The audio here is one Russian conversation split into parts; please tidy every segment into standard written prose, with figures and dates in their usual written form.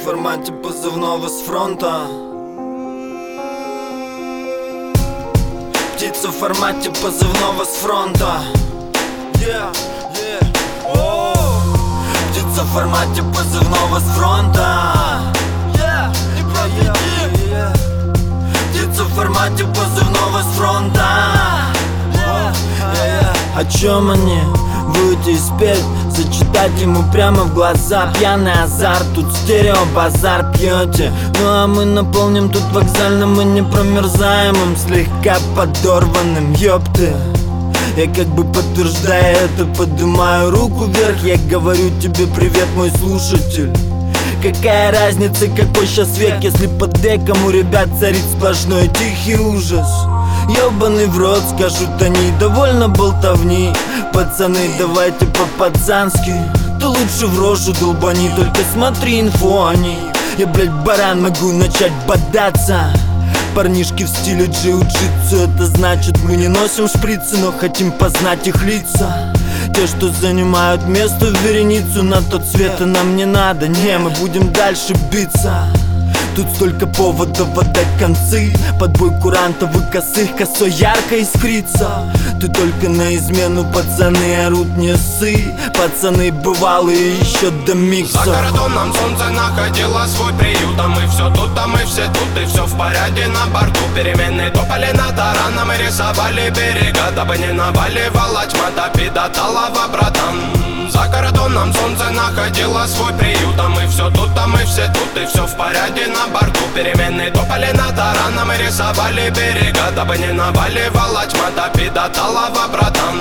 формате позывного с фронта. Птица в формате позывного с фронта. Птица в формате позывного с фронта. Птица в формате позывного с фронта. О чем они? Выйти и спеть, зачитать ему прямо в глаза. Пьяный азарт, тут стерео-базар пьете. Ну а мы наполним тут вокзальным и непромерзаемым, слегка подорванным, ёпты. Я как бы подтверждая это, поднимаю руку вверх. Я говорю тебе привет, мой слушатель. Какая разница, какой сейчас век, если под деком у ребят царит сплошной тихий ужас. Ёбаный в рот, скажут они, довольно болтовни. Пацаны, давайте по-пацански. Ты лучше в рожу долбани, только смотри инфу о ней. Я, блядь, баран, могу начать бодаться. Парнишки в стиле джиу-джитсу, это значит мы не носим шприцы, но хотим познать их лица. Те, что занимают место в вереницу, на тот свет и нам не надо, не, мы будем дальше биться. Тут столько поводов отдать концы, подбой курантов и косых, косой ярко искрится. Ты только на измену, пацаны, орут не ссы. Пацаны бывалые еще до микса. За кордоном солнце находило свой приют, а мы все тут, а мы все тут, и все в порядке на борту. Переменные топали на тарана, мы рисовали берега, дабы не наваливала тьма, топи до талого, братан. За кордоном солнце находило свой приют, а мы все тут, а мы все тут, и все в порядке на борту. Переменные топали на тарана, мы рисовали берега, дабы не наваливала тьма, топи до талого, братан.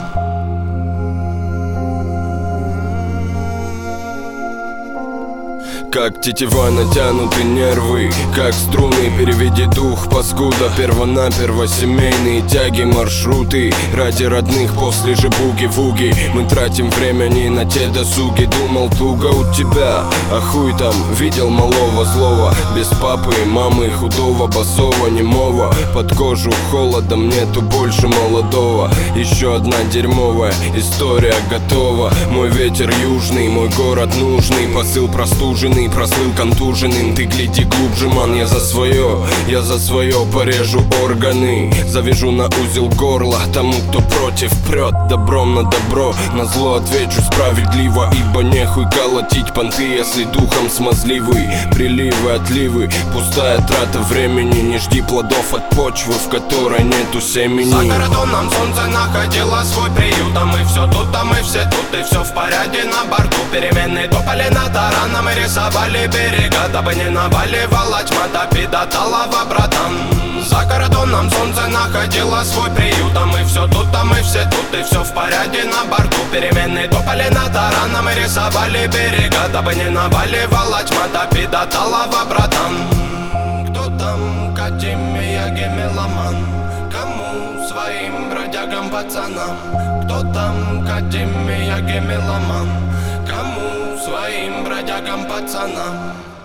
Как тетива натянуты нервы, как струны, переведи дух, паскуда. Первонаперво семейные тяги, маршруты. Ради родных после же буги-вуги. Мы тратим время не на те досуги. Думал, туго у тебя, а хуй там. Видел малого злого, без папы и мамы, худого, босого, немого. Под кожу холодом нету больше молодого. Еще одна дерьмовая история готова. Мой ветер южный, мой город нужный. Посыл простуженный, прослыл контуженным. Ты гляди глубже, ман, я за свое порежу органы. Завяжу на узел горла тому, кто против прет. Добром на добро, на зло отвечу справедливо. Ибо нехуй колотить понты, если духом смазливый. Приливы, отливы, пустая трата времени. Не жди плодов от почвы, в которой нету семени. За кордоном солнце находило свой приют, а мы все тут, а мы все тут, и все в порядке на борту. Переменные топали на тарана, мы рисовали берега, дабы не наваливала тьма, топи до талого, братан. За кордоном солнце находило свой приют, а мы все тут, а мы все тут, и все в порядке на борту. Переменные топали на тарана, мы рисовали берега, дабы не наваливала тьма, топи до талого, братан. Кто там, Академия Гемеломан? Кому? Своим бродягам, пацанам. Кто там, Академия Гемеломан? Кому? Своим бродягам, пацанам.